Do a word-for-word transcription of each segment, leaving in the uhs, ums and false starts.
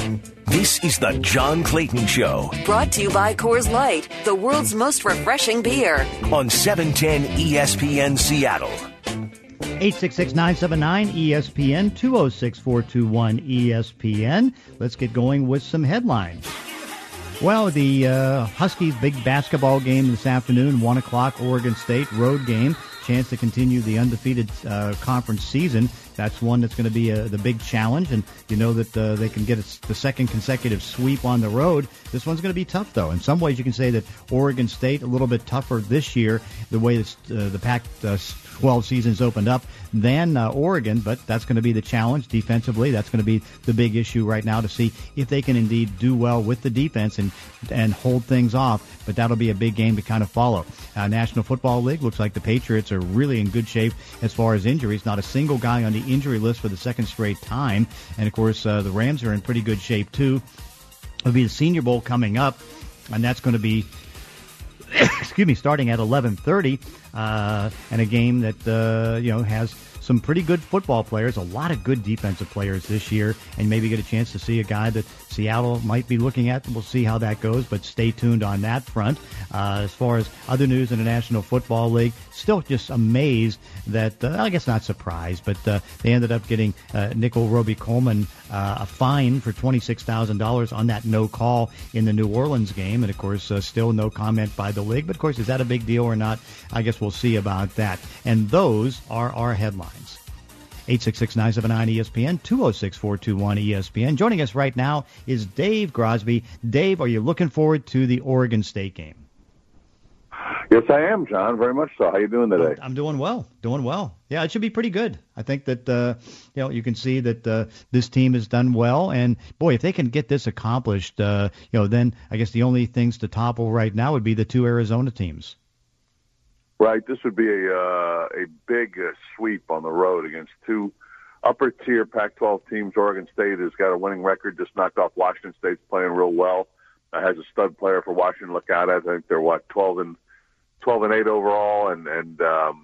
This is the John Clayton Show. Brought to you by Coors Light, the world's most refreshing beer. On seven ten E S P N Seattle. eight six six, nine seven nine, E S P N, two oh six, four two one, E S P N. Let's get going with some headlines. Well, the uh, Huskies' big basketball game this afternoon, one o'clock, Oregon State, road game. Chance to continue the undefeated uh, conference season. That's one that's going to be a, the big challenge, and you know that uh, they can get a, the second consecutive sweep on the road. This one's going to be tough, though. In some ways, you can say that Oregon State a little bit tougher this year, the way this, uh, the Pac twelve season's opened up, than uh, Oregon, but that's going to be the challenge defensively. That's going to be the big issue right now to see if they can indeed do well with the defense and and hold things off, but that'll be a big game to kind of follow. Uh, National Football League, looks like the Patriots are really in good shape as far as injuries. Not a single guy on the injury list for the second straight time. And, of course, uh, the Rams are in pretty good shape, too. It'll be the Senior Bowl coming up, and that's going to be, excuse me, starting at eleven thirty, uh, and a game that, uh, you know, has some pretty good football players, a lot of good defensive players this year, and maybe get a chance to see a guy that Seattle might be looking at. We'll see how that goes, but stay tuned on that front. Uh, as far as other news in the National Football League, still just amazed that, uh, I guess not surprised, but uh, they ended up getting uh, Nickel Roby-Coleman uh, a fine for twenty-six thousand dollars on that no call in the New Orleans game. And, of course, uh, still no comment by the league. But, of course, is that a big deal or not? I guess we'll see about that. And those are our headlines. eight six six, nine seven nine, E S P N, two oh six, four two one, E S P N. Joining us right now is Dave Grosby. Dave, are you looking forward to the Oregon State game? Yes, I am, John. Very much so. How you doing today? I'm doing well. Doing well. Yeah, it should be pretty good. I think that uh, you know you can see that uh, this team has done well, and boy, if they can get this accomplished, uh, you know, then I guess the only things to topple right now would be the two Arizona teams. Right. This would be a uh, a big uh, sweep on the road against two upper tier Pac twelve teams. Oregon State has got a winning record, just knocked off Washington State's playing real well. Uh, has a stud player for Washington to look out at. I think they're what twelve and twelve and eight overall, and and um,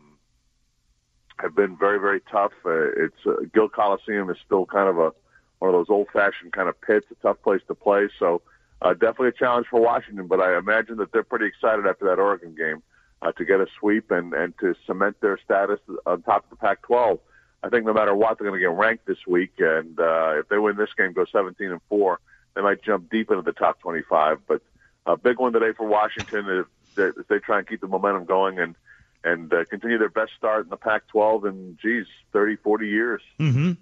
have been very very tough. Uh, it's uh, Gill Coliseum is still kind of a one of those old fashioned kind of pits, a tough place to play. So uh, definitely a challenge for Washington. But I imagine that they're pretty excited after that Oregon game. Uh, to get a sweep and, and to cement their status on top of the Pac twelve. I think no matter what, they're going to get ranked this week, and uh, if they win this game, go seventeen and four, they might jump deep into the top twenty-five. But a big one today for Washington if they, if they try and keep the momentum going and and uh, continue their best start in the Pac twelve in, geez, thirty, forty years. Mm-hmm.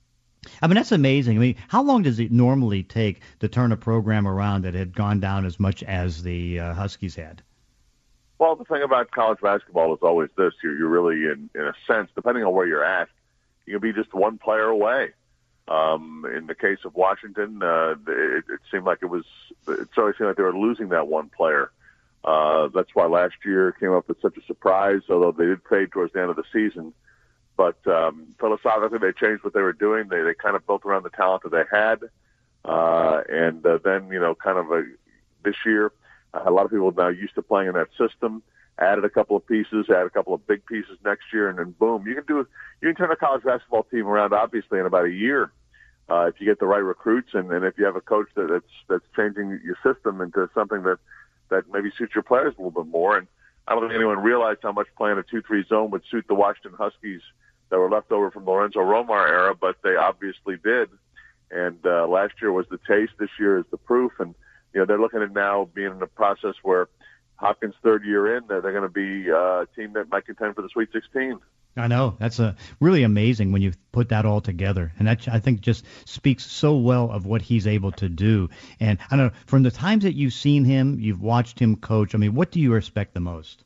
I mean, that's amazing. I mean, how long does it normally take to turn a program around that had gone down as much as the uh, Huskies had? Well, the thing about college basketball is always this. You're, you're really, in, in a sense, depending on where you're at, you can be just one player away. Um, in the case of Washington, uh, it, it seemed like it was, it always seemed like they were losing that one player. Uh, that's why last year came up with such a surprise, although they did fade towards the end of the season. But um, philosophically, they changed what they were doing. They, they kind of built around the talent that they had. Uh, and uh, then, you know, kind of a, this year, Uh, a lot of people are now used to playing in that system, added a couple of pieces, added a couple of big pieces next year, and then boom, you can do you can turn a college basketball team around obviously in about a year uh, if you get the right recruits and, and if you have a coach that, that's that's changing your system into something that that maybe suits your players a little bit more. And I don't think anyone realized how much playing a two three zone would suit the Washington Huskies that were left over from Lorenzo Romar era, but they obviously did. And uh, last year was the taste. This year is the proof. And you know, they're looking at now being in a process where Hopkins' third year in, they're, they're going to be uh, a team that might contend for the Sweet sixteen. I know. That's a, really amazing when you put that all together. And that, I think, just speaks so well of what he's able to do. And I don't know, from the times that you've seen him, you've watched him coach, I mean, what do you respect the most?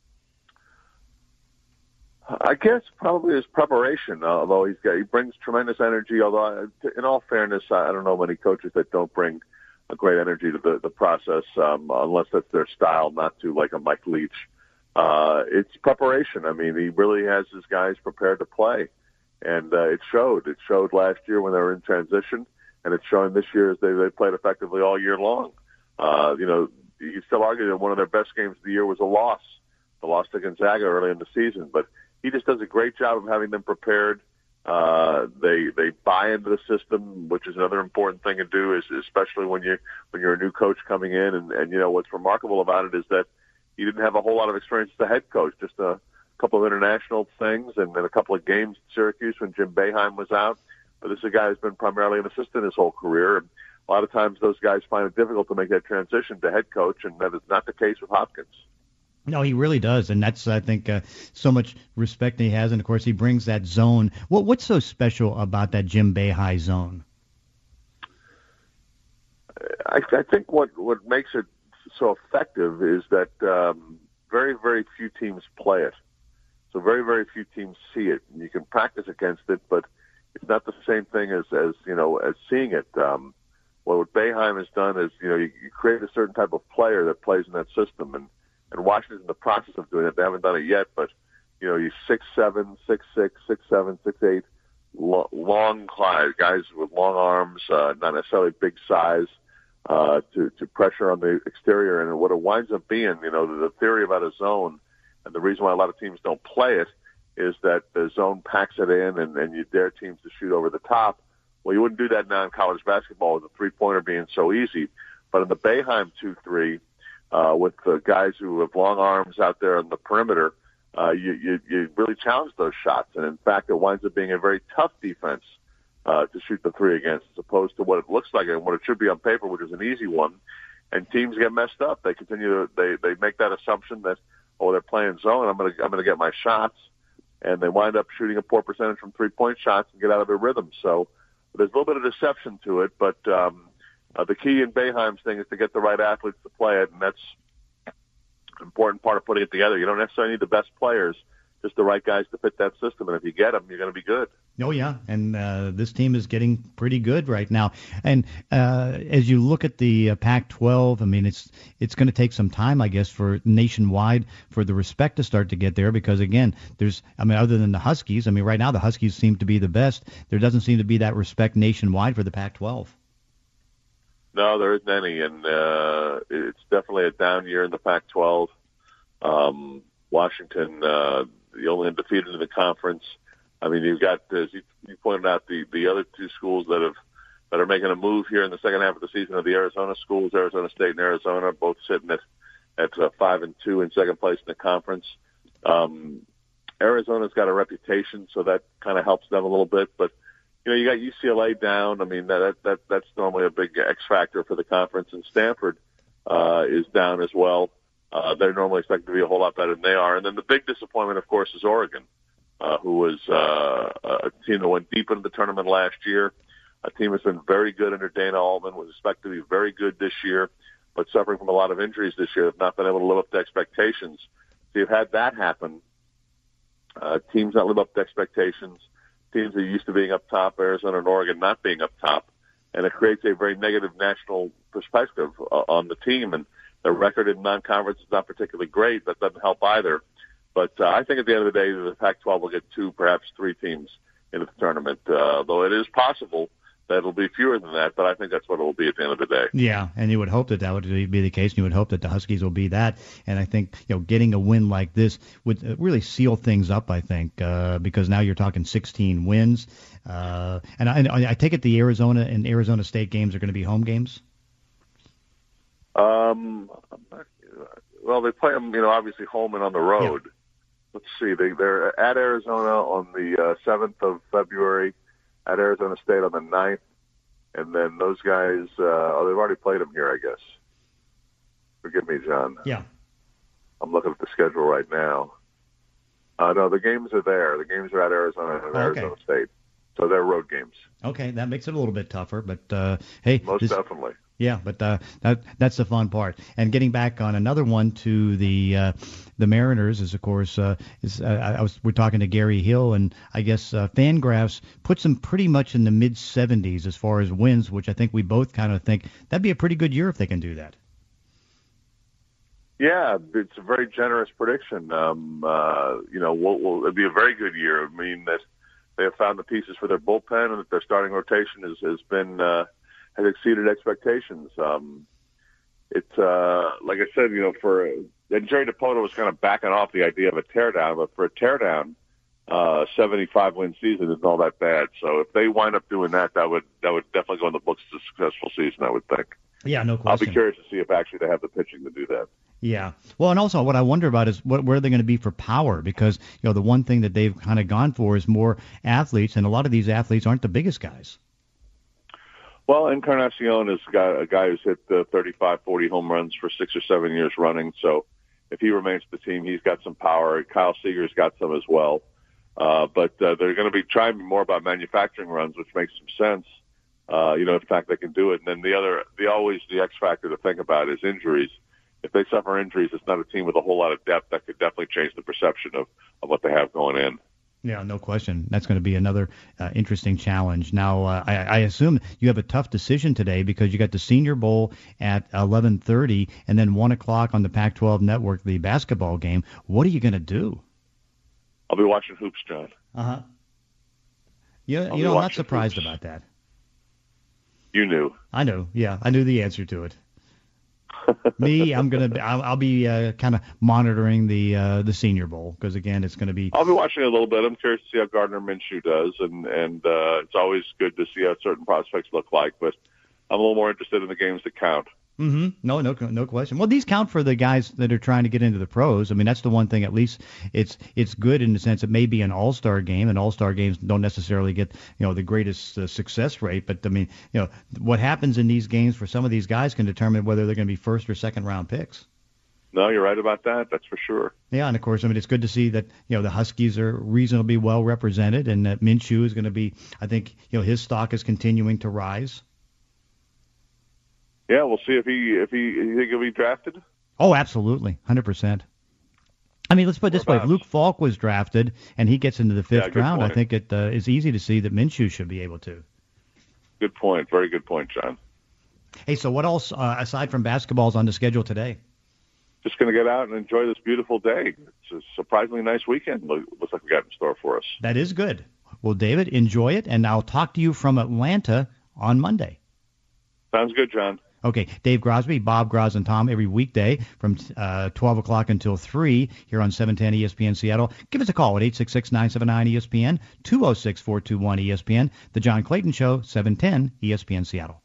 I guess probably his preparation, although he's got, he brings tremendous energy. Although, in all fairness, I don't know many coaches that don't bring a great energy to the, the process, um, unless that's their style, not to like a Mike Leach. Uh, it's preparation. I mean, he really has his guys prepared to play, and uh, it showed. It showed last year when they were in transition, and it's showing this year as they, they played effectively all year long. Uh, you know, you can still argue that one of their best games of the year was a loss, the loss to Gonzaga early in the season, but he just does a great job of having them prepared Uh, they they buy into the system, which is another important thing to do, is especially when you when you're a new coach coming in. And, and you know what's remarkable about it is that he didn't have a whole lot of experience as a head coach, just a couple of international things and then a couple of games at Syracuse when Jim Boeheim was out. But this is a guy who's been primarily an assistant his whole career. And a lot of times those guys find it difficult to make that transition to head coach, and that is not the case with Hopkins. No, he really does, and that's, I think, uh, so much respect he has, and of course he brings that zone. What what's so special about that Jim Boeheim zone? I, I think what what makes it so effective is that um, very very few teams play it, so very very few teams see it. And you can practice against it, but it's not the same thing as as you know as seeing it. Um, well, what Boeheim has done is you know you, you create a certain type of player that plays in that system, and And Washington's in the process of doing it. They haven't done it yet, but you know, you six seven, six six, six seven, six eight, lo- long guys with long arms, uh, not necessarily big size, uh, to to pressure on the exterior. And what it winds up being, you know, the, the theory about a zone, and the reason why a lot of teams don't play it, is that the zone packs it in, and, and you dare teams to shoot over the top. Well, you wouldn't do that now in college basketball with the three pointer being so easy, but in the Boeheim two three. Uh, with the guys who have long arms out there on the perimeter, uh, you, you, you really challenge those shots. And in fact, it winds up being a very tough defense, uh, to shoot the three against, as opposed to what it looks like and what it should be on paper, which is an easy one. And teams get messed up. They continue to, they, they make that assumption that, oh, they're playing zone. I'm going to, I'm going to get my shots. And they wind up shooting a poor percentage from three point shots and get out of their rhythm. So there's a little bit of deception to it, but, um, Uh, the key in Boeheim's thing is to get the right athletes to play it, and that's an important part of putting it together. You don't necessarily need the best players, just the right guys to fit that system, and if you get them, you're going to be good. Oh, yeah, and uh, this team is getting pretty good right now. And uh, as you look at the uh, Pac twelve, I mean, it's it's going to take some time, I guess, for nationwide for the respect to start to get there because, again, there's, I mean, other than the Huskies, I mean, right now the Huskies seem to be the best. There doesn't seem to be that respect nationwide for the Pac twelve. No, there isn't any, and uh, it's definitely a down year in the Pac twelve. Um, Washington, uh, the only undefeated in the conference. I mean, you've got, as you, you pointed out, the, the other two schools that have that are making a move here in the second half of the season are the Arizona schools, Arizona State and Arizona, both sitting at at uh, five and two in second place in the conference. Um, Arizona's got a reputation, so that kind of helps them a little bit, but. You know, you got U C L A down. I mean, that that that's normally a big X factor for the conference. And Stanford uh, is down as well. Uh, they're normally expected to be a whole lot better than they are. And then the big disappointment, of course, is Oregon, uh, who was uh, a team that went deep into the tournament last year. A team that's been very good under Dana Altman, was expected to be very good this year, but suffering from a lot of injuries this year, have not been able to live up to expectations. So you've had that happen. Uh, teams not live up to expectations. Teams that are used to being up top, Arizona and Oregon not being up top, and it creates a very negative national perspective uh, on the team. And their record in non-conference is not particularly great. That doesn't help either. But uh, I think at the end of the day, the Pac twelve will get two, perhaps three teams into the tournament, uh, though it is possible that it'll be fewer than that, but I think that's what it will be at the end of the day. Yeah, and you would hope that that would be the case, and you would hope that the Huskies will be that. And I think, you know, getting a win like this would really seal things up, I think, uh, because now you're talking sixteen wins. Uh, and, I, and I take it the Arizona and Arizona State games are going to be home games? Um, well, they play them, you know, obviously home and on the road. Yeah. Let's see, they, they're at Arizona on the uh, seventh of February, at Arizona State on the ninth, and then those guys, uh, oh, they've already played them here, I guess. Forgive me, John. Yeah. I'm looking at the schedule right now. Uh, no, the games are there. The games are at Arizona and oh, Arizona okay. State. So they're road games. Okay, that makes it a little bit tougher, but uh, hey. Most this, definitely. Yeah, but uh, that that's the fun part. And getting back on another one to the uh, the Mariners is, of course, uh, is uh, I was we're talking to Gary Hill, and I guess uh, Fangraphs puts them pretty much in the mid seventies as far as wins, which I think we both kind of think that'd be a pretty good year if they can do that. Yeah, it's a very generous prediction. Um, uh, you know, we'll, we'll, it'd be a very good year. I mean that they have found the pieces for their bullpen, and that their starting rotation has has been. Uh, has exceeded expectations. Um, it's, uh, like I said, you know, for, and Jerry Dipoto was kind of backing off the idea of a teardown, but for a teardown, uh, seventy-five win season isn't all that bad. So if they wind up doing that, that would that would definitely go in the books as a successful season, I would think. Yeah, no question. I'll be curious to see if actually they have the pitching to do that. Yeah. Well, and also what I wonder about is what, where are they going to be for power? Because, you know, the one thing that they've kind of gone for is more athletes, and a lot of these athletes aren't the biggest guys. Well, Encarnacion is a guy, a guy who's hit uh, thirty-five, forty home runs for six or seven years running. So if he remains the team, he's got some power. Kyle Seager's got some as well. Uh, but uh, they're going to be trying more about manufacturing runs, which makes some sense. Uh, you know, in fact, they can do it. And then the other, the always the X factor to think about is injuries. If they suffer injuries, it's not a team with a whole lot of depth that could definitely change the perception of, of what they have going in. Yeah, no question. That's going to be another uh, interesting challenge. Now, uh, I, I assume you have a tough decision today because you got the Senior Bowl at eleven thirty and then one o'clock on the Pac twelve network, the basketball game. What are you going to do? I'll be watching hoops, John. Uh-huh. You, I'll you know, I'm not surprised hoops. about that. You knew. I know. Yeah, I knew the answer to it. Me, I'm gonna. I'll, I'll be uh, kind of monitoring the uh, the Senior Bowl because again, it's going to be. I'll be watching it a little bit. I'm curious to see how Gardner Minshew does, and and uh, it's always good to see how certain prospects look like. But I'm a little more interested in the games that count. Mm-hmm. No, no, no question. Well, these count for the guys that are trying to get into the pros. I mean, that's the one thing. At least it's it's good in the sense it may be an all-star game, and all-star games don't necessarily get you know the greatest uh, success rate. But I mean, you know, what happens in these games for some of these guys can determine whether they're going to be first or second round picks. No, you're right about that. That's for sure. Yeah, and of course, I mean, it's good to see that you know the Huskies are reasonably well represented, and that Minshew is going to be. I think you know his stock is continuing to rise. Yeah, we'll see if he if he you think he'll be drafted. Oh, absolutely, one hundred percent. I mean, let's put it this way: if Luke Falk was drafted and he gets into the fifth yeah, round, point. I think it uh, is easy to see that Minshew should be able to. Good point. Very good point, John. Hey, so what else uh, aside from basketball is on the schedule today? Just going to get out and enjoy this beautiful day. It's a surprisingly nice weekend. Looks like we got in store for us. That is good. Well, David, enjoy it, and I'll talk to you from Atlanta on Monday. Sounds good, John. Okay, Dave Grosby, Bob Gros, and Tom every weekday from uh, twelve o'clock until three here on seven ten E S P N Seattle. Give us a call at eight six six, nine seven nine, E S P N, two oh six, four two one, E S P N. The John Clayton Show, seven ten E S P N Seattle.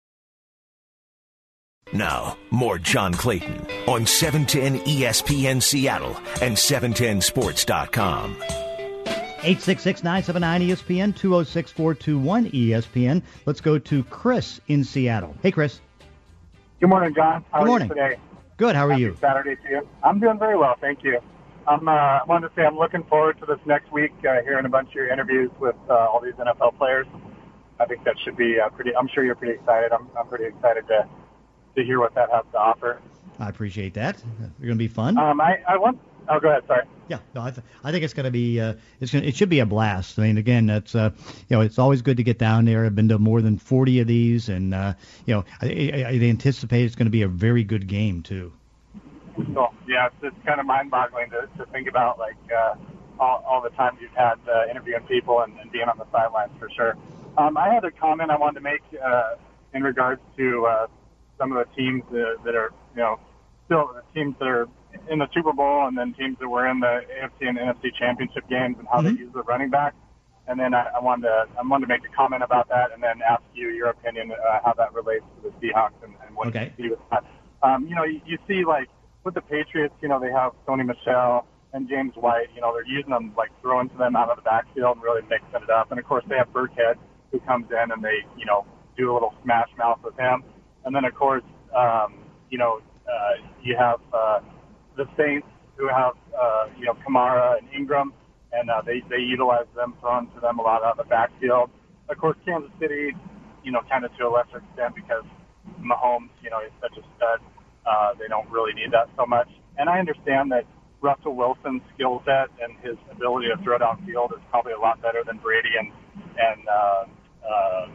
Now, more John Clayton on seven ten E S P N Seattle and seven ten sports dot com. eight six six, nine seven nine, E S P N, two oh six, four two one, E S P N. Let's go to Chris in Seattle. Hey, Chris. Good morning, John. How Good are morning. you today? Good. How are Happy you? Saturday to you. I'm doing very well, thank you. I'm, uh, I wanted to say I'm looking forward to this next week, uh, hearing a bunch of your interviews with uh, all these N F L players. I think that should be uh, pretty. I'm sure you're pretty excited. I'm, I'm pretty excited to to hear what that has to offer. I appreciate that. You're going to be fun. Um, I, I want. Oh, go ahead. Sorry. Yeah, no, I, th- I think it's going to be uh, it's gonna, it should be a blast. I mean, again, that's uh, you know, it's always good to get down there. I've been to more than forty of these, and uh, you know, I, I, I anticipate it's going to be a very good game too. So yeah, it's, it's kind of mind-boggling to, to think about, like uh, all, all the times you've had uh, interviewing people and, and being on the sidelines for sure. Um, I had a comment I wanted to make uh, in regards to uh, some of the teams that, that are, you know, still the teams that are in the Super Bowl, and then teams that were in the A F C and N F C championship games, and how Mm-hmm. they use the running back. And then I, I wanted to I wanted to make a comment about that, and then ask you your opinion uh, how that relates to the Seahawks and, and what Okay. you see with that. Um, you know, you, you see like with the Patriots, you know, they have Sony Michel and James White. You know, they're using them, like throwing to them out of the backfield and really mixing it up. And of course, they have Burkhead, who comes in and they, you know, do a little smash mouth with him. And then of course, um, you know, uh, you have uh, the Saints, who have, uh, you know, Kamara and Ingram, and uh, they, they utilize them, throwing to them a lot out of the backfield. Of course, Kansas City, you know, kind of to a lesser extent because Mahomes, you know, is such a stud. Uh, they don't really need that so much. And I understand that Russell Wilson's skill set and his ability to throw downfield is probably a lot better than Brady and, and, uh, uh,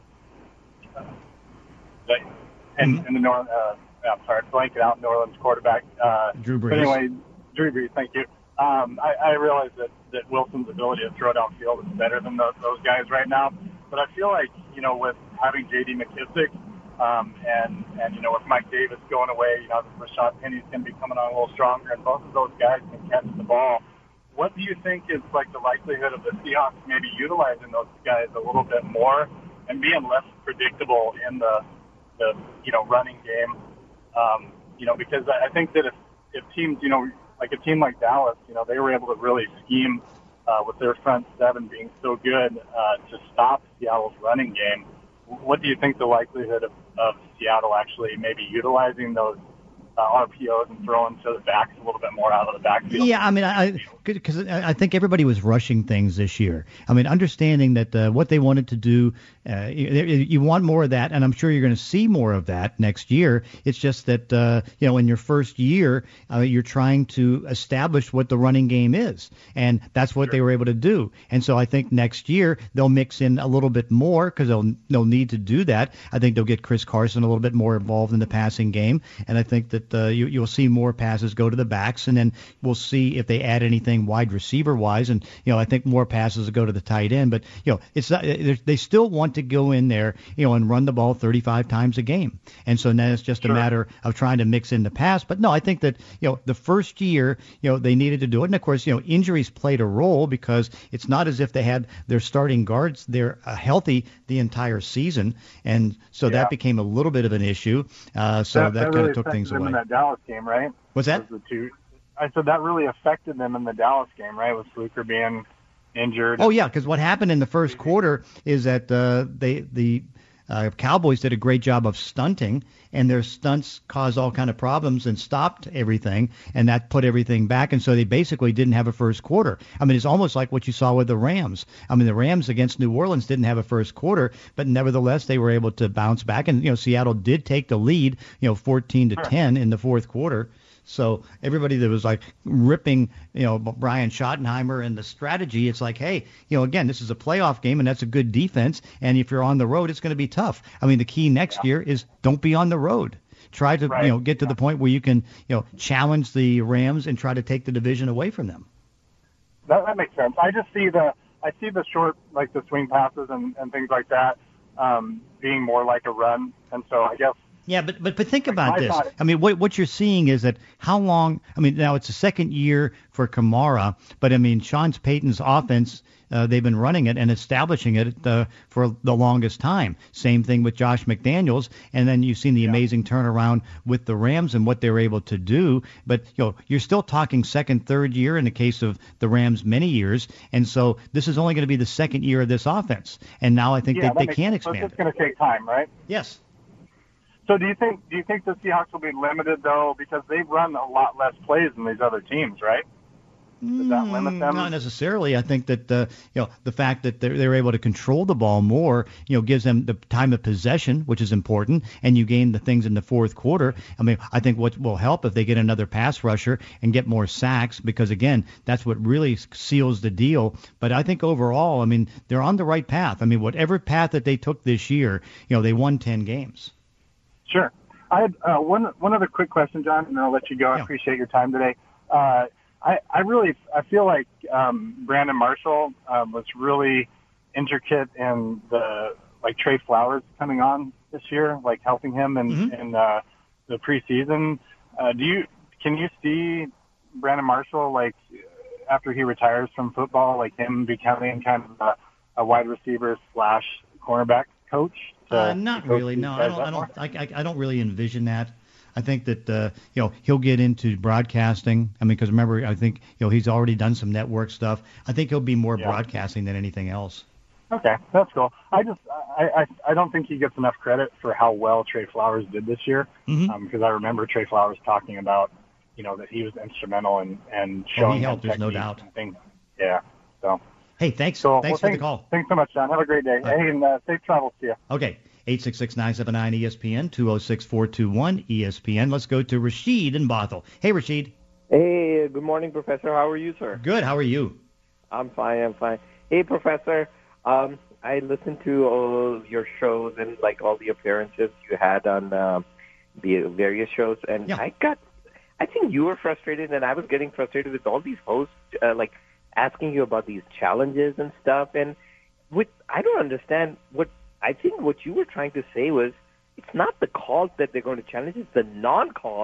the, and, Mm-hmm. and the North, uh, I'm sorry, blanking out New Orleans quarterback. Uh, Drew Brees. But anyway, Drew Brees, thank you. Um, I, I realize that, that Wilson's ability to throw downfield is better than those, those guys right now. But I feel like, you know, with having J D McKissick um, and, and, you know, with Mike Davis going away, you know, Rashad Penny's going to be coming on a little stronger, and both of those guys can catch the ball what do you think is like the likelihood of the Seahawks maybe utilizing those guys a little bit more and being less predictable in the, the you know, running game? Um, you know, because I think that if, if teams, you know, like a team like Dallas, you know, they were able to really scheme uh, with their front seven being so good uh, to stop Seattle's running game. What do you think the likelihood of, of Seattle actually maybe utilizing those uh, R P Os and throwing to the backs a little bit more out of the backfield? Yeah, I mean, I because I think everybody was rushing things this year. I mean, understanding that uh, what they wanted to do, uh, you, you want more of that, and I'm sure you're going to see more of that next year. It's just that uh, you know, in your first year, uh, you're trying to establish what the running game is, and that's what Sure. they were able to do. And so I think next year they'll mix in a little bit more because they'll they'll need to do that. I think they'll get Chris Carson a little bit more involved in the passing game, and I think that uh, you, you'll see more passes go to the backs, and then we'll see if they add anything wide receiver wise. And you know, I think more passes will go to the tight end. But you know, it's not, they still want to go in there, you know, and run the ball thirty-five times a game. And so now it's just Sure. a matter of trying to mix in the pass. But no, I think that you know, the first year, you know, they needed to do it. And of course, you know, injuries played a role because it's not as if they had their starting guards they're uh, healthy the entire season, and so Yeah. that became a little bit of an issue. Uh, so that, that kind really of took affected things them away. in that Dallas game, right? What's that? Was the two. I said that really affected them in the Dallas game, right? With Fluker being injured. Oh yeah, because what happened in the first quarter is that uh, they the uh, Cowboys did a great job of stunting, and their stunts caused all kind of problems and stopped everything, and that put everything back. And so they basically didn't have a first quarter. I mean, it's almost like what you saw with the Rams. I mean, the Rams against New Orleans didn't have a first quarter, but nevertheless they were able to bounce back. And you know, Seattle did take the lead, you know, fourteen to ten in the fourth quarter. So everybody that was like ripping, you know, Brian Schottenheimer and the strategy, it's like, hey, you know, again, this is a playoff game and that's a good defense. And if you're on the road, it's going to be tough. I mean, the key next Yeah. year is don't be on the road. Try to, Right. you know, get to Yeah. the point where you can, you know, challenge the Rams and try to take the division away from them. That, that makes sense. I just see the I see the short, like the swing passes and, and things like that, um, being more like a run. And so I guess. Yeah, but but but think about I this. thought- I mean, what what you're seeing is that how long? I mean, now it's the second year for Kamara, but I mean, Sean Payton's offense, uh, they've been running it and establishing it uh, for the longest time. Same thing with Josh McDaniels, and then you've seen the amazing turnaround with the Rams and what they were able to do. But you know, you're still talking second, third year in the case of the Rams, many years, and so this is only going to be the second year of this offense. And now I think Yeah, that that they makes can sense. So expand it's it. just going to take time, right? Yes. So do you think do you think the Seahawks will be limited though because they've run a lot less plays than these other teams, right? Does that limit them? Not necessarily. I think that uh, you know, the fact that they're, they're able to control the ball more, you know, gives them the time of possession, which is important, and you gain the things in the fourth quarter. I mean, I think what will help if they get another pass rusher and get more sacks, because again, that's what really seals the deal. But I think overall, I mean, they're on the right path. I mean, whatever path that they took this year, you know, they won ten games. Sure. I had uh, one one other quick question, John, and I'll let you go. I Yeah. appreciate your time today. Uh, I, I really I feel like um, Brandon Marshall um, was really intricate in the like Trey Flowers coming on this year, like helping him in Mhm. in uh, the preseason. Uh, do you can you see Brandon Marshall like after he retires from football, like him becoming kind of a, a wide receiver slash cornerback coach? to- Uh, to not coach really. these No, I guys don't. up I more? don't. I, I, I don't really envision that. I think that uh, you know, he'll get into broadcasting. I mean, because remember, I think you know, he's already done some network stuff. I think he'll be more Yeah. broadcasting than anything else. Okay, that's cool. I just I, I I don't think he gets enough credit for how well Trey Flowers did this year, Mhm. um, because I remember Trey Flowers talking about, you know, that he was instrumental in and showing helped, him there's no technique doubt. and things. Yeah. So Hey, thanks. so thanks well, for the call. Thanks so much, John. Have a great day. Bye. Hey, and uh, safe travels to you. Okay, eight six six, nine seven nine, E S P N, two oh six, four two one, E S P N. Let's go to Rashid in Bothell. Hey, Rashid. Hey, good morning, Professor. How are you, sir? Good. How are you? I'm fine. I'm fine. Hey, Professor. Um, I listened to all your shows and like all the appearances you had on um, the various shows, and Yeah. I got. I think you were frustrated, and I was getting frustrated with all these hosts, uh, like asking you about these challenges and stuff. And what I don't understand, what I think what you were trying to say was, it's not the calls that they're going to challenge; it's the non-calls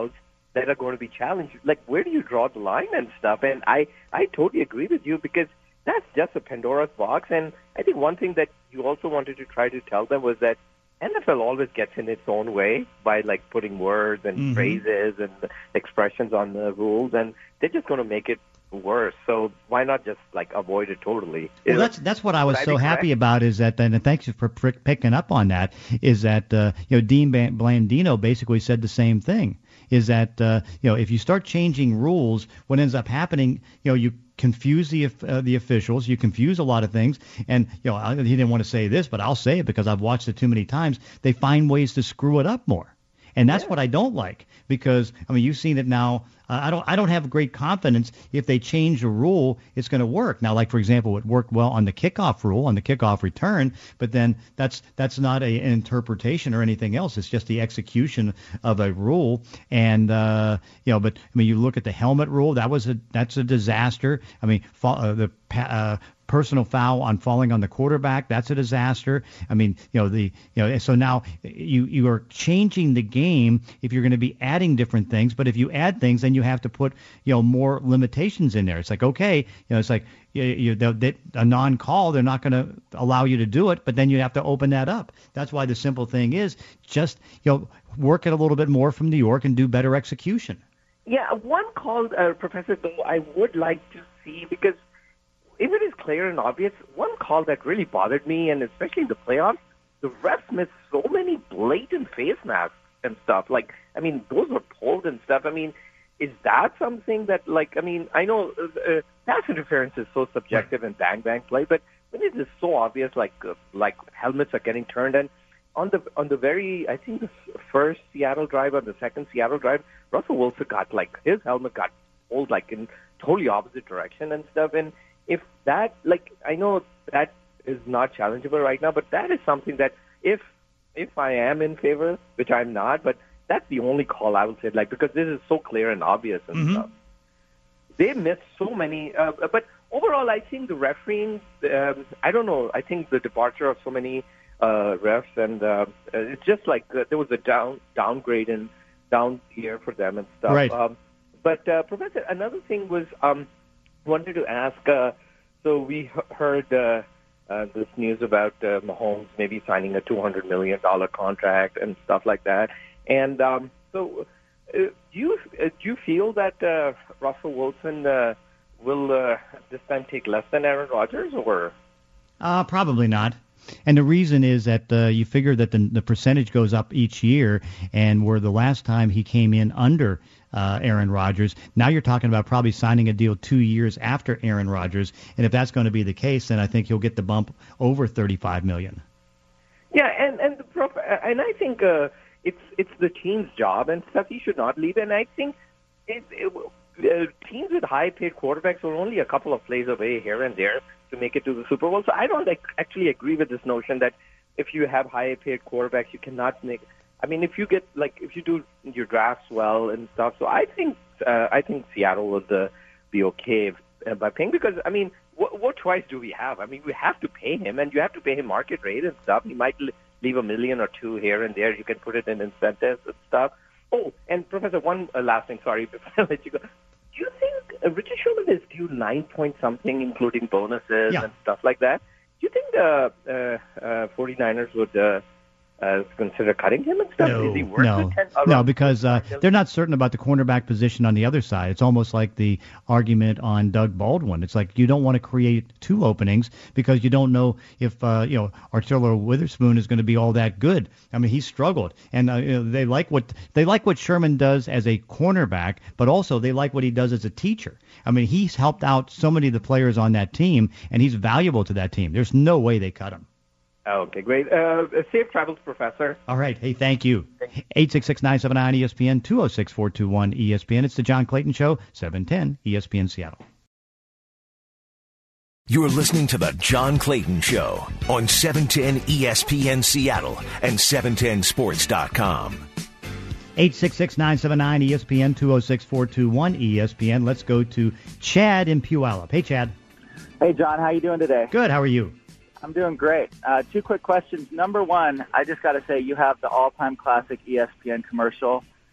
that are going to be challenged. Like, where do you draw the line and stuff? And I, I totally agree with you, because that's just a Pandora's box. And I think one thing that you also wanted to try to tell them was that N F L always gets in its own way by, like, putting words and mm-hmm. phrases and expressions on the rules, and they're just going to make it worse. So why not just, like, avoid it totally? Well, that's that's what I was so happy about, is that, and thanks for picking up on that, is that, uh, you know, Dean Blandino basically said the same thing, is that, uh, you know, if you start changing rules, what ends up happening, you know, you confuse the uh, the officials, you confuse a lot of things, and, you know, I, he didn't want to say this, but I'll say it because I've watched it too many times. They find ways to screw it up more. And that's yeah. what I don't like, because, I mean, you've seen it now. Uh, I don't I don't have great confidence if they change the rule, it's going to work. Now, like, for example, it worked well on the kickoff rule, on the kickoff return, but then that's that's not a, an interpretation or anything else. It's just the execution of a rule. And, uh, you know, but, I mean, you look at the helmet rule, that was a that's a disaster. I mean, fa- uh, the uh, personal foul on falling on the quarterback, that's a disaster. I mean, you know, the you know, so now you you are changing the game if you're going to be adding different things, but if you add things, then you have to put, you know, more limitations in there. It's like, okay, you know, it's like you, you they, a non-call, they're not going to allow you to do it, but then you have to open that up. That's why the simple thing is just, you know, work it a little bit more from New York and do better execution. Yeah, one call, uh, Professor, though, I would like to see, because if it is clear and obvious, one call that really bothered me, and especially in the playoffs, the refs missed so many blatant face masks and stuff. Like, I mean, those were pulled and stuff. I mean, is that something that, like, I mean, I know uh, pass interference is so subjective in bang-bang play, but when it is so obvious, like, uh, like helmets are getting turned, and on the on the very, I think the first Seattle drive or the second Seattle drive, Russell Wilson got, like, his helmet got pulled, like, in totally opposite direction and stuff, and if that, like, I know that is not challengeable right now, but that is something that if if I am in favor, which I'm not, but that's the only call I would say, like, because this is so clear and obvious and mm-hmm. stuff. They missed so many, uh, but overall, I think the refereeing, um, I don't know, I think the departure of so many uh, refs, and uh, it's just like uh, there was a down downgrade and down here for them and stuff. Right. Um, but, uh, Professor, another thing was, um, wanted to ask, uh, so we h- heard uh, uh, this news about uh, Mahomes maybe signing a two hundred million dollars contract and stuff like that. And um, so uh, do you uh, do you feel that uh, Russell Wilson uh, will uh, this time take less than Aaron Rodgers, or? Uh, probably not. And the reason is that uh, you figure that the, the percentage goes up each year, and where the last time he came in under uh, Aaron Rodgers, now you're talking about probably signing a deal two years after Aaron Rodgers, and if that's going to be the case, then I think he'll get the bump over thirty-five million dollars. Yeah, and and the prof- and I think uh, it's it's the team's job and stuff. He should not leave, and I think it, it, uh, teams with high-paid quarterbacks are only a couple of plays away here and there to make it to the Super Bowl. So I don't like, actually agree with this notion that if you have high-paid quarterbacks, you cannot make. I mean, if you get like if you do your drafts well and stuff, so I think uh, I think Seattle would uh, be okay if, uh, by paying, because I mean, what, what choice do we have? I mean, we have to pay him, and you have to pay him market rate and stuff. He might l- leave a million or two here and there. You can put it in incentives and stuff. Oh, and Professor, one uh, last thing. Sorry, before I let you go. Do you think uh, Richard Sherman is due nine point something, including bonuses yeah. and stuff like that? Do you think the uh, uh, 49ers would uh, uh, consider cutting him and stuff? No, is he worth no, it? ten, no, because uh, they're not certain about the cornerback position on the other side. It's almost like the argument on Doug Baldwin. It's like you don't want to create two openings because you don't know if uh, you know Arturo Witherspoon is going to be all that good. I mean, he struggled, and uh, you know, they like what they like what Sherman does as a cornerback, but also they like what he does as a teacher. I mean, he's helped out so many of the players on that team, and he's valuable to that team. There's no way they cut him. Okay, great. Uh, safe travels, Professor. All right. Hey, thank you. eight six six, nine seven nine, E S P N, two oh six, four two one, E S P N. It's the John Clayton Show, seven ten, E S P N Seattle. You're listening to the John Clayton Show on seven ten E S P N Seattle and seven ten sports dot com. eight six six, nine seven nine, E S P N, two oh six, four two one, E S P N. Let's go to Chad in Puyallup. Hey, Chad. Hey, John. How you doing today? Good. How are you? I'm doing great. Uh, two quick questions. Number one, I just got to say you have the all-time classic E S P N commercial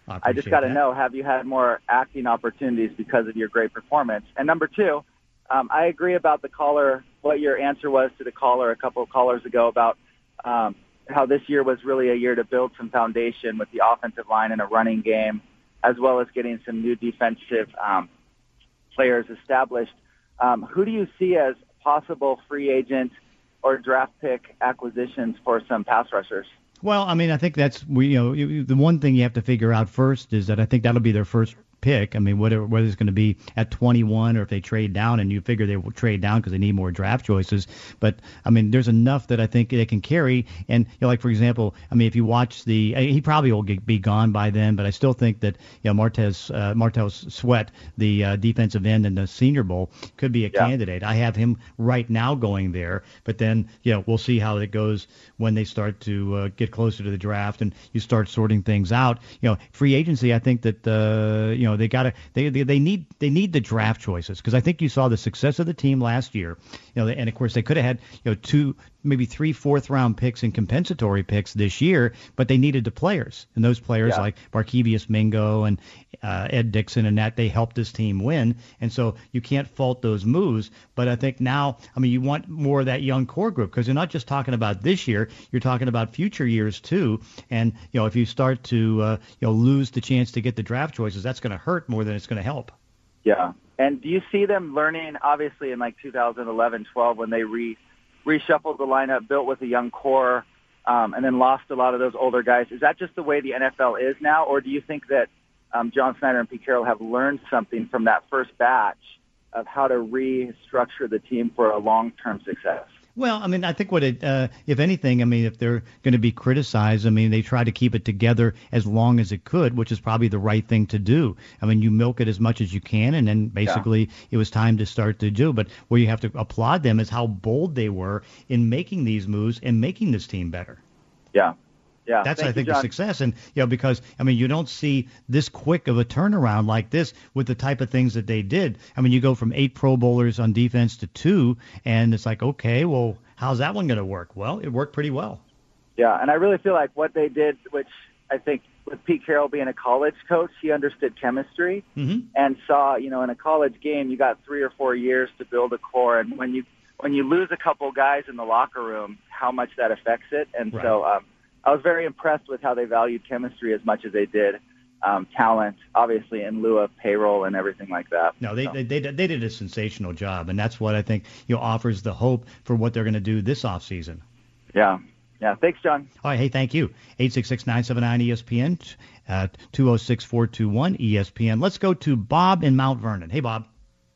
I I just got to that. know, have you had more acting opportunities because of your great performance? And number two, um, I agree about the caller, what your answer was to the caller a couple of callers ago about um, how this year was really a year to build some foundation with the offensive line and a running game, as well as getting some new defensive um, players established. Um, who do you see as possible free agent or draft pick acquisitions for some pass rushers? Well, I mean, I think that's we. You know, you, the one thing you have to figure out first is that I think that'll be their first pick. I mean, whether whether it's going to be at twenty-one or if they trade down, and you figure they will trade down because they need more draft choices. But I mean, there's enough that I think they can carry. And you know, like for example, I mean, if you watch the, he probably will get, be gone by then. But I still think that you know, Martez uh, Martez Sweat, the uh, defensive end in the Senior Bowl, could be a yeah. candidate. I have him right now going there. But then you know, we'll see how it goes when they start to uh, get closer to the draft and you start sorting things out. You know, free agency. I think that uh, you know they got to they, they they need they need the draft choices because I think you saw the success of the team last year. You know, and of course they could have had you know two maybe three fourth round picks and compensatory picks this year, but they needed the players, and those players yeah. like Barkevious Mingo and uh, Ed Dickson and that they helped this team win, and so you can't fault those moves. But I think now, I mean, you want more of that young core group because you're not just talking about this year, you're talking about future years too. And you know, if you start to uh, you know lose the chance to get the draft choices, that's going to hurt more than it's going to help. Yeah. And do you see them learning, obviously, in like two thousand eleven twelve when they re reshuffled the lineup, built with a young core, um, and then lost a lot of those older guys? Is that just the way the N F L is now, or do you think that um, John Snyder and Pete Carroll have learned something from that first batch of how to restructure the team for a long-term success? Well, I mean, I think what it, uh, if anything, I mean, if they're going to be criticized, I mean, they try to keep it together as long as it could, which is probably the right thing to do. I mean, you milk it as much as you can, and then basically yeah. it was time to start to do. But where you have to applaud them is how bold they were in making these moves and making this team better. Yeah. Yeah, that's Thank I think you, the success, and you know because I mean you don't see this quick of a turnaround like this with the type of things that they did. I mean you go from eight Pro Bowlers on defense to two, and it's like okay, well how's that one going to work? Well, it worked pretty well. Yeah, and I really feel like what they did, which I think with Pete Carroll being a college coach, he understood chemistry mm-hmm. and saw you know in a college game you got three or four years to build a core, and when you when you lose a couple guys in the locker room, how much that affects it, and right. so. Um, I was very impressed with how they valued chemistry as much as they did um, talent, obviously, in lieu of payroll and everything like that. No, they, so. they they they did a sensational job, and that's what I think you know, offers the hope for what they're going to do this offseason. Yeah. Yeah. Thanks, John. All right. Hey, thank you. eight six six, nine seven nine, E S P N, uh, two oh six, four two one, E S P N. Let's go to Bob in Mount Vernon. Hey, Bob.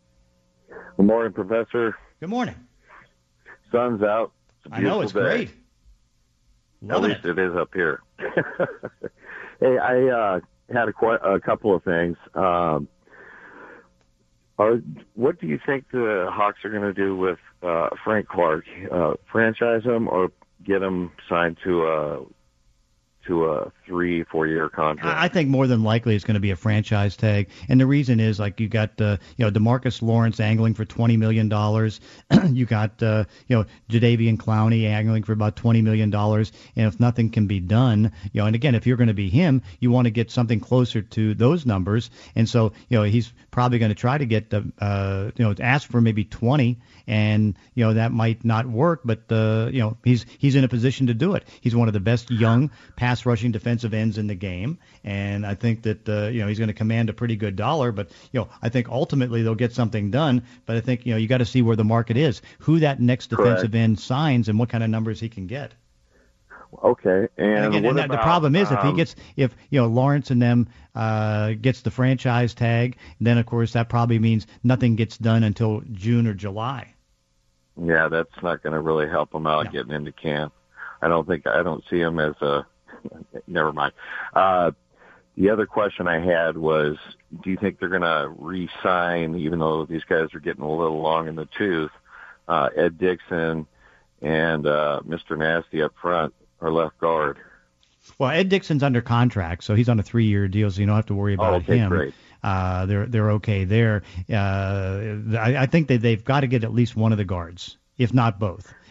Good morning, Professor. Good morning. Sun's out. It's a I know, it's day. great. At least it is up here. Hey, I uh, had a, qu- a couple of things. Um, are, what do you think the Hawks are going to do with uh, Frank Clark? Uh, franchise him or get him signed to a to a three, four-year contract? I think more than likely it's going to be a franchise tag, and the reason is like you got uh, you know DeMarcus Lawrence angling for twenty million dollars, you got uh, you know Jadeveon Clowney angling for about twenty million dollars, and if nothing can be done, you know, and again if you're going to be him, you want to get something closer to those numbers, and so you know he's probably going to try to get the uh, you know ask for maybe twenty, and you know that might not work, but uh, you know he's he's in a position to do it. He's one of the best young pass rushing defensive ends in the game, and I think that uh, you know he's going to command a pretty good dollar. But you know I think ultimately they'll get something done. But I think you know you got to see where the market is, who that next defensive Correct. end signs, and what kind of numbers he can get. Okay, and, And again, what and that, about, the problem is if he um, gets if you know Lawrence and them uh, gets the franchise tag, then of course that probably means nothing gets done until June or July. Yeah, that's not going to really help him out No. getting into camp. I don't think I don't see him as a. Never mind. Uh, the other question I had was, do you think they're going to re-sign, even though these guys are getting a little long in the tooth, uh, Ed Dickson and uh, Mister Nasty up front, or left guard? Well, Ed Dickson's under contract, so he's on a three-year deal, so you don't have to worry about Oh, okay, him. great. Uh, they're they're okay there. Uh, I, I think that they've got to get at least one of the guards, if not both.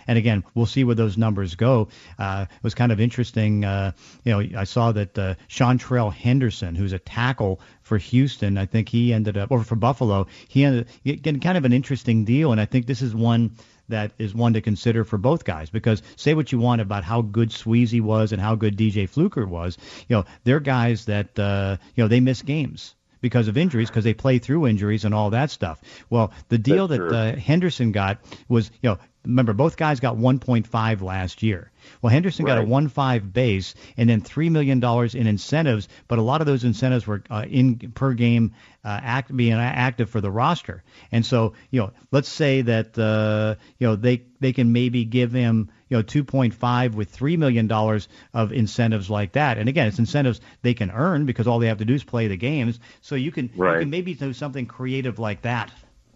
And again, we'll see where those numbers go. Uh, it was kind of interesting. Uh, you know, I saw that uh, Seantrell Henderson, who's a tackle for Houston, I think he ended up, or for Buffalo, he ended up getting kind of an interesting deal. And I think this is one that is one to consider for both guys, because say what you want about how good Sweezy was and how good D J Fluker was, you know, they're guys that, uh, you know, they miss games because of injuries, because they play through injuries and all that stuff. Well, the deal That's that uh, Henderson got was, you know, remember, both guys got one point five last year. Well, Henderson right. got a one point five base and then three million dollars in incentives, but a lot of those incentives were uh, in per game uh, act, being active for the roster. And so, you know, let's say that, uh, you know, they they can maybe give him, you know, two point five with three million dollars of incentives like that. And again, it's incentives they can earn because all they have to do is play the games. So you can, right. you can maybe do something creative like that.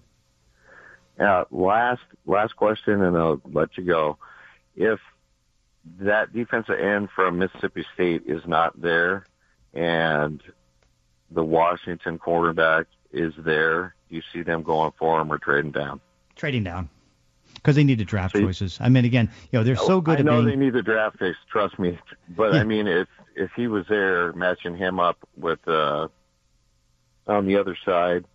Uh, last last question, and I'll let you go. If that defensive end from Mississippi State is not there, and the Washington quarterback is there, do you see them going for him or trading down? Trading down, because they need the draft See, choices. I mean, again, you know, they're so good I at know being... they need the draft picks, trust me. But, yeah. I mean, if if he was there, matching him up with uh, on the other side...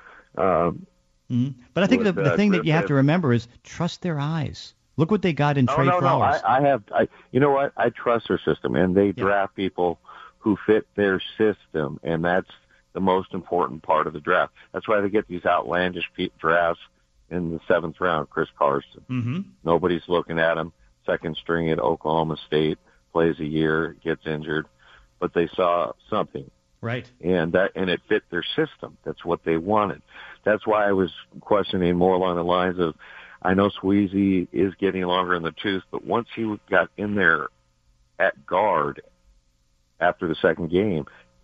Um, Mm-hmm. But I think with, the, the uh, thing that you have to remember is trust their eyes. Look what they got in oh, Trey no, Flowers. No, I, I have. I, you know what? I trust their system, and they yeah. draft people who fit their system, and that's the most important part of the draft. That's why they get these outlandish drafts in the seventh round. Chris Carson. Mm-hmm. Nobody's looking at him. Second string at Oklahoma State, plays a year, gets injured, but they saw something. Right. And that and it fit their system. That's what they wanted. That's why I was questioning more along the lines of, I know Sweezy is getting longer in the tooth, but once he got in there at guard after the second game,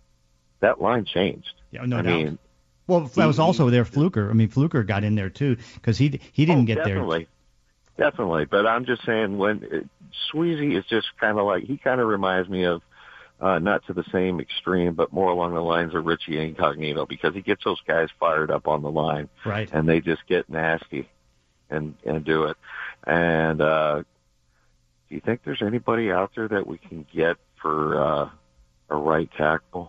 that line changed. Yeah, no I doubt. mean, well, that was also there. Fluker. I mean, Fluker got in there too because he he didn't oh, get definitely. there. Definitely. But I'm just saying, when it, Sweezy is just kind of like, he kind of reminds me of, Uh, not to the same extreme, but more along the lines of Richie Incognito, because he gets those guys fired up on the line, right? And they just get nasty and and do it. And uh, do you think there's anybody out there that we can get for uh, a right tackle?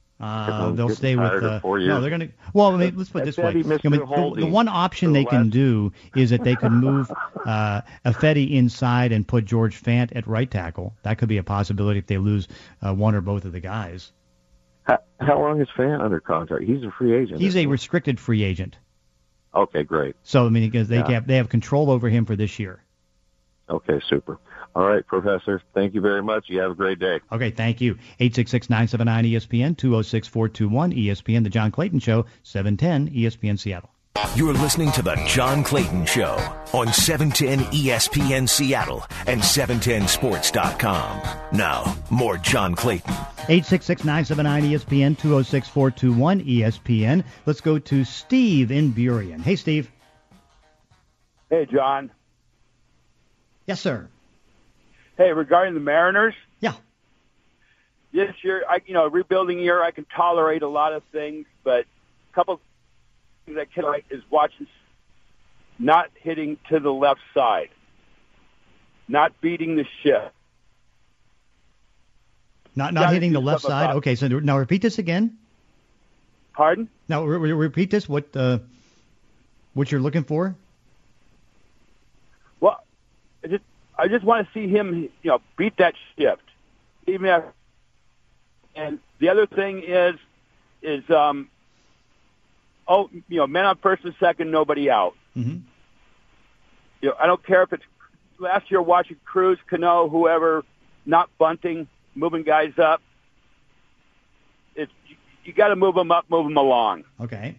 Uh, they'll stay with. Uh, no, they're going to. Well, I mean, let's put it this way. I mean, the, the one option they can do is that they can move uh, Ifedi inside and put George Fant at right tackle. That could be a possibility if they lose uh, one or both of the guys. How, how long is Fant under contract? He's a free agent. He's a he? restricted free agent. Okay, great. So I mean, because they yeah. have they have control over him for this year. Okay, super. All right, Professor, thank you very much. You have a great day. Okay, thank you. eight six six, nine seven nine, E S P N, two oh six, four two one, E S P N, The John Clayton Show, seven ten, E S P N Seattle. You're listening to The John Clayton Show on seven ten E S P N Seattle and seven ten sports dot com. Now, more John Clayton. eight six six, nine seven nine, E S P N, two oh six, four two one, E S P N. Let's go to Steve in Burien. Hey, Steve. Hey, John. Yes, sir. Hey, regarding the Mariners. Yeah. This year, I, you know, rebuilding year, I can tolerate a lot of things, but a couple of things I can like is watching not hitting to the left side, not beating the shift. Not not hitting the left side. About. Okay, so now repeat this again. Pardon? Now re- re- repeat this. What uh, what you're looking for? Well, I just I just want to see him, you know, beat that shift. Even if, and the other thing is is um oh you know men on first and second, nobody out. Mm-hmm. You know, I don't care if it's last year watching Cruz, Cano, whoever, not bunting, moving guys up. It's you, you got to move them up, move them along. Okay.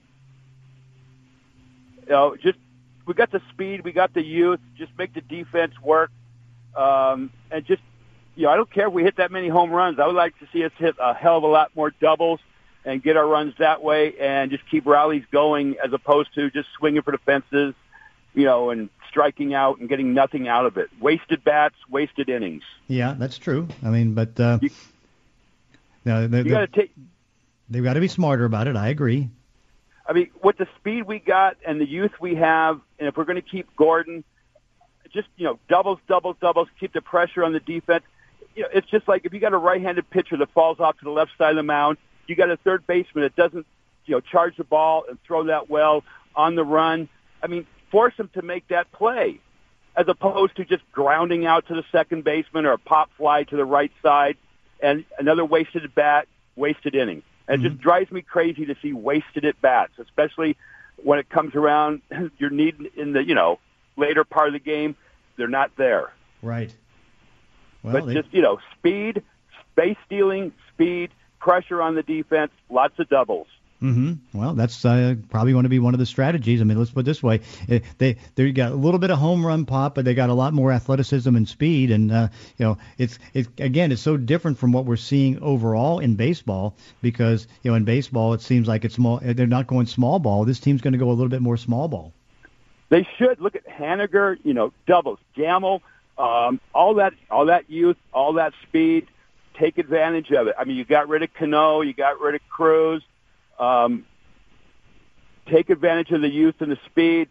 You know, just we got the speed, we got the youth. Just make the defense work, um, and just you know, I don't care if we hit that many home runs. I would like to see us hit a hell of a lot more doubles and get our runs that way, and just keep rallies going as opposed to just swinging for the fences, you know, and striking out and getting nothing out of it. Wasted bats, wasted innings. Yeah, that's true. I mean, but uh, you, no, you got to take. They've got to be smarter about it. I agree. I mean, with the speed we got and the youth we have, and if we're going to keep Gordon, just, you know, doubles, doubles, doubles, keep the pressure on the defense. You know, it's just like if you got a right-handed pitcher that falls off to the left side of the mound, you got a third baseman that doesn't, you know, charge the ball and throw that well on the run. I mean, force him to make that play as opposed to just grounding out to the second baseman or a pop fly to the right side and another wasted bat, wasted inning. And mm-hmm. It just drives me crazy to see wasted at bats, especially when it comes around, you're needing in the, you know, later part of the game, they're not there. Right. Well, but they... just, you know, speed, base stealing, speed, pressure on the defense, lots of doubles. Mm-hmm. Well, that's uh, probably going to be one of the strategies. I mean, let's put it this way: they they got a little bit of home run pop, but they got a lot more athleticism and speed. And uh, you know, it's it's again, it's so different from what we're seeing overall in baseball because you know, in baseball it seems like it's small. They're not going small ball. This team's going to go a little bit more small ball. They should look at Haniger. You know, doubles, Gamble, um, all that, all that youth, all that speed. Take advantage of it. I mean, you got rid of Cano, you got rid of Cruz. Um, take advantage of the youth and the speed.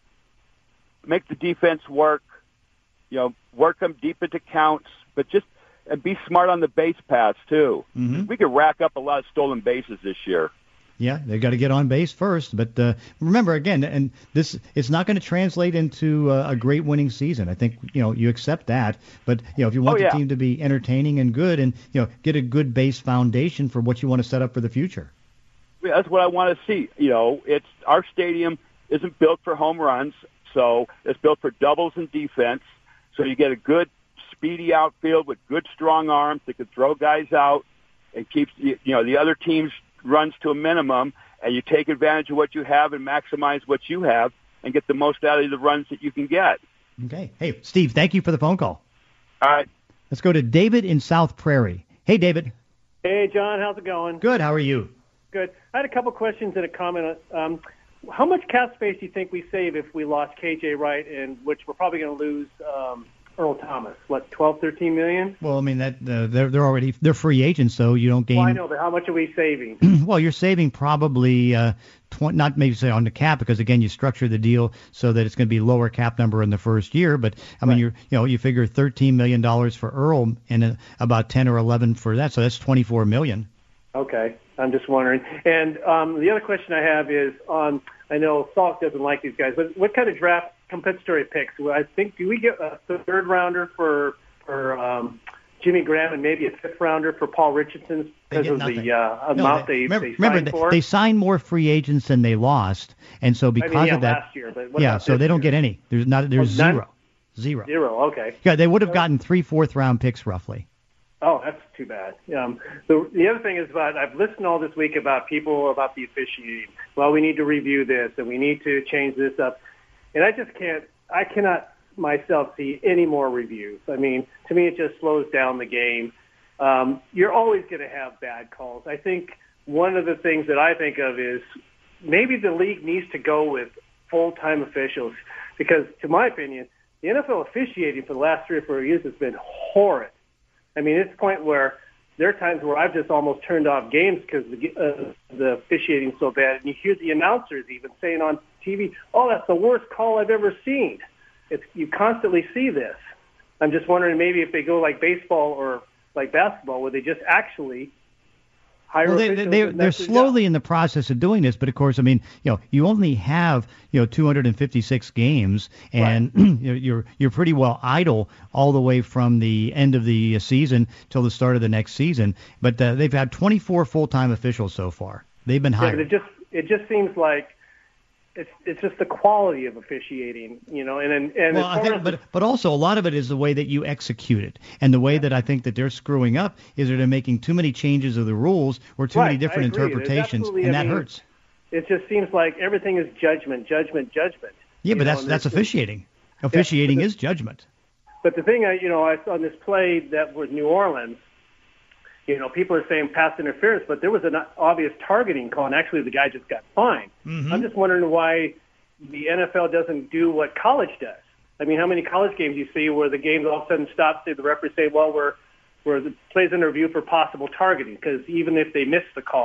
Make the defense work. You know, work them deep into counts, but just and be smart on the base paths too. Mm-hmm. We could rack up a lot of stolen bases this year. Yeah, they've got to get on base first. But uh, remember, again, and this it's not going to translate into uh, a great winning season. I think, you know, you accept that. But, you know, if you want oh, yeah. the team to be entertaining and good and, you know, get a good base foundation for what you want to set up for the future. That's what I want to see. You know, it's our stadium isn't built for home runs, so it's built for doubles and defense. So you get a good, speedy outfield with good, strong arms that can throw guys out and keeps, you know, the other team's runs to a minimum, and you take advantage of what you have and maximize what you have and get the most out of the runs that you can get. Okay. Hey, Steve, thank you for the phone call. All right. Let's go to David in South Prairie. Hey, David. Hey, John. How's it going? Good. How are you? Good. I had a couple questions and a comment. Um, how much cap space do you think we save if we lost K J Wright, and which we're probably going to lose um, Earl Thomas? What, twelve, thirteen million? Well, I mean that uh, they're they're already they're free agents, so you don't gain. Well, I know, but how much are we saving? Well, you're saving probably uh, tw- not maybe say on the cap because again you structure the deal so that it's going to be lower cap number in the first year. But I mean Right. you're you know you figure thirteen million dollars for Earl and uh, about ten or eleven for that, so that's twenty-four million. Okay, I'm just wondering. And um, the other question I have is on. I know Salk doesn't like these guys, but what kind of draft compensatory picks? Well, I think do we get a third rounder for for um, Jimmy Graham and maybe a fifth rounder for Paul Richardson because of nothing. the uh, No, amount they, they, remember, they signed remember for? they, they signed more free agents than they lost, and so because I mean, yeah, of that, last year, but what yeah, about so this they don't year? get any. There's not. There's Oh, none? zero, zero. Zero. Okay. Yeah, they would have gotten three fourth round picks roughly. Oh, that's too bad. Um, the, the other thing is about I've listened all this week about people about the officiating. Well, we need to review this and we need to change this up, and I just can't. I cannot myself see any more reviews. I mean, to me, it just slows down the game. Um, you're always going to have bad calls. I think one of the things that I think of is maybe the league needs to go with full-time officials because, to my opinion, the N F L officiating for the last three or four years has been horrid. I mean, it's a point where there are times where I've just almost turned off games because the, uh, the officiating is so bad. And you hear the announcers even saying on T V, oh, that's the worst call I've ever seen. It's, you constantly see this. I'm just wondering maybe if they go like baseball or like basketball, where they just actually hire well, they, officials. they, and they're that's their slowly job. in the process of doing this, but of course, I mean, you know, you only have you know two hundred fifty-six games, and right. you're, you're you're pretty well idle all the way from the end of the season till the start of the next season. But uh, they've had twenty-four full-time officials so far. They've been hired. Yeah, but it just it just seems like it's it's just the quality of officiating, you know, and and, and well, as I think, as but but also a lot of it is the way that you execute it, and the way yeah. that I think that they're screwing up is that they're making too many changes of the rules or too right, many different interpretations, and I that mean, hurts. It just seems like everything is judgment, judgment, judgment. Yeah, but know, that's that's officiating. Yeah, officiating the, is judgment. But the thing, I you know, I saw on this play that was New Orleans. You know, people are saying pass interference, but there was an obvious targeting call, and actually the guy just got fined. Mm-hmm. I'm just wondering why the N F L doesn't do what college does. I mean, how many college games you see where the games all of a sudden stop, say the referees say, well, we're, we're the plays in review for possible targeting, because even if they miss the call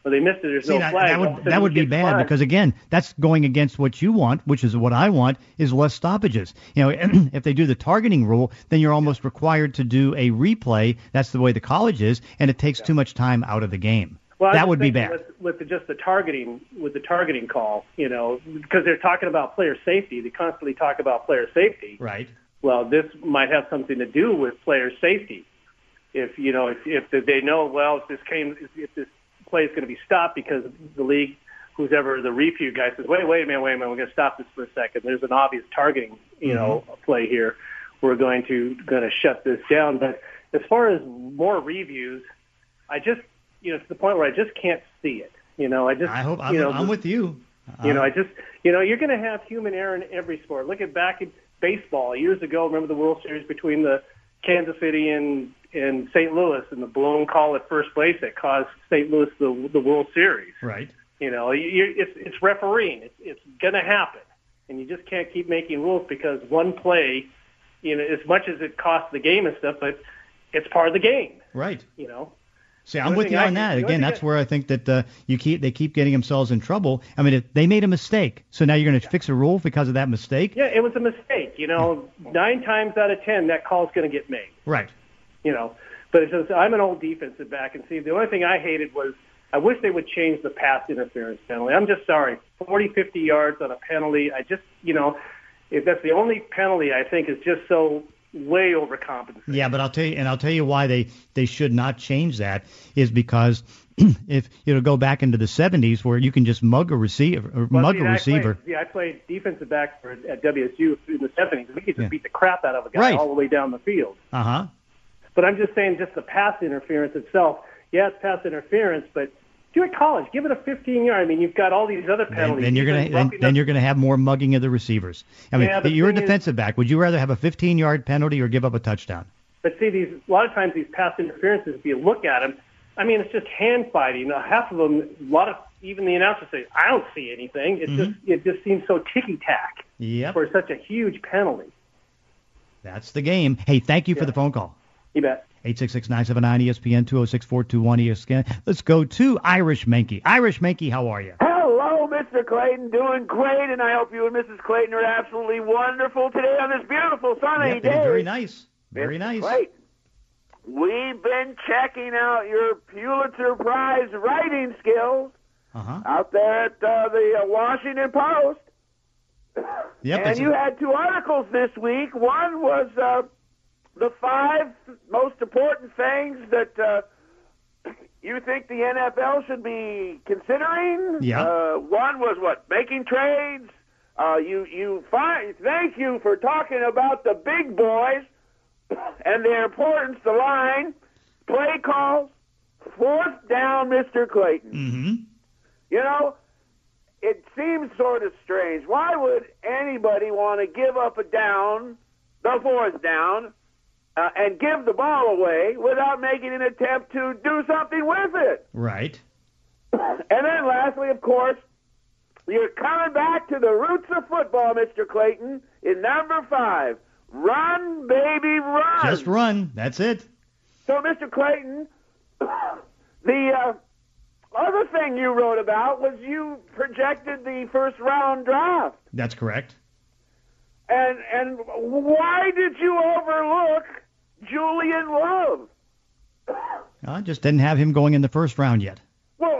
Well, they missed it. There's See, no that, flag. that would that would be bad flagged. because again, that's going against what you want, which is what I want, is less stoppages. You know, if they do the targeting rule, then you're almost required to do a replay. That's the way the college is, and it takes yeah. too much time out of the game. Well, that would be bad. With, with the, just the targeting, with the targeting call, you know, because they're talking about player safety. They constantly talk about player safety. Right. Well, this might have something to do with player safety. If you know, if, if they know, well, if this came, if this play is going to be stopped because the league, who's ever the review guy says, wait, wait a minute, wait a minute, we're going to stop this for a second. There's an obvious targeting, you mm-hmm. know, play here. We're going to going to shut this down. But as far as more reviews, I just, you know, to the point where I just can't see it. You know, I just, I hope you I'm, know, I'm with you. You know, I just, you know, you're going to have human error in every sport. Look at back in baseball years ago. Remember the World Series between the Kansas City and in Saint Louis, and the blown call at first base that caused Saint Louis the the World Series. Right. You know, you, it's it's refereeing. It's it's going to happen, and you just can't keep making rules because one play, you know, as much as it costs the game and stuff, but it's part of the game. Right. You know. See, I'm with you on that. Again, that's where I think that uh, you keep they keep getting themselves in trouble. I mean, if they made a mistake, so now you're going to yeah. fix a rule because of that mistake? Yeah, it was a mistake. You know, yeah. nine times out of ten, that call's going to get made. Right. You know, but it's just, I'm an old defensive back, and see, the only thing I hated was I wish they would change the pass interference penalty. I'm just sorry, forty, fifty yards on a penalty. I just, you know, if that's the only penalty, I think is just so way overcompensated. Yeah, but I'll tell you, and I'll tell you why they, they should not change that is because if you know go back into the seventies where you can just mug a receiver, or well, mug see, a receiver. I played, yeah, I played defensive back for, at W S U in the seventies. We could just yeah. beat the crap out of a guy right. all the way down the field. Uh huh. But I'm just saying, just the pass interference itself. Yeah, it's pass interference, but do it college. Give it a fifteen yard. I mean, you've got all these other penalties. Then, then you're gonna then, then you're gonna have more mugging of the receivers. I mean, yeah, you're a defensive is, back. Would you rather have a fifteen yard penalty or give up a touchdown? But see, these a lot of times these pass interferences, if you look at them, I mean, it's just hand fighting. Now, half of them, a lot of even the announcers say, "I don't see anything." It mm-hmm. just it just seems so ticky tack yep. for such a huge penalty. That's the game. Hey, thank you yeah. for the phone call. You bet. eight six six, nine seven nine, E S P N, two oh six, four two one, E S P N. Let's go to Irish Mankey. Irish Mankey, how are you? Hello, Mister Clayton. Doing great, and I hope you and Missus Clayton are absolutely wonderful today on this beautiful sunny yep, day. Very nice. Very nice. Great. We've been checking out your Pulitzer Prize writing skills uh-huh. out there at uh, the uh, Washington Post. Yep, and you a- had two articles this week. One was... Uh, the five most important things that uh, you think the N F L should be considering. Yeah. Uh, one was what? Making trades. Uh, you you find. Thank you for talking about the big boys and their importance. The line, play calls, fourth down, Mister Clayton. Mm-hmm. You know, it seems sort of strange. Why would anybody want to give up a down, the fourth down? Uh, and give the ball away without making an attempt to do something with it. Right. And then lastly, of course, you're coming back to the roots of football, Mister Clayton, in number five. Run, baby, run. Just run. That's it. So, Mister Clayton, the uh, other thing you wrote about was you projected the first-round draft. That's correct. And and why did you overlook Julian Love? I just didn't have him going in the first round yet. Well,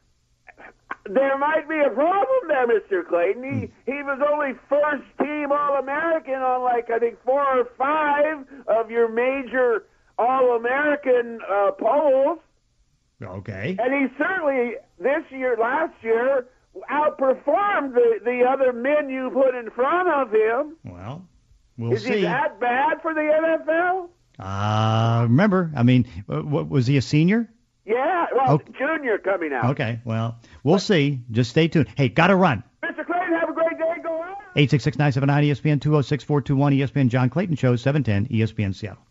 there might be a problem there, Mister Clayton. He, mm. he was only first-team All-American on, like, I think four or five of your major All-American uh, polls. Okay. And he certainly, this year, last year, outperformed the, the other men you put in front of him. Well, we'll Is see. Is he that bad for the N F L? Uh, remember, I mean, what, was he a senior? Yeah, well, okay. junior coming out. Okay, well, we'll but, see. Just stay tuned. Hey, got to run. Mister Clayton, have a great day. Go on. eight six six, nine seven nine, E S P N, two oh six, four two one, E S P N, John Clayton Show, seven ten, E S P N Seattle.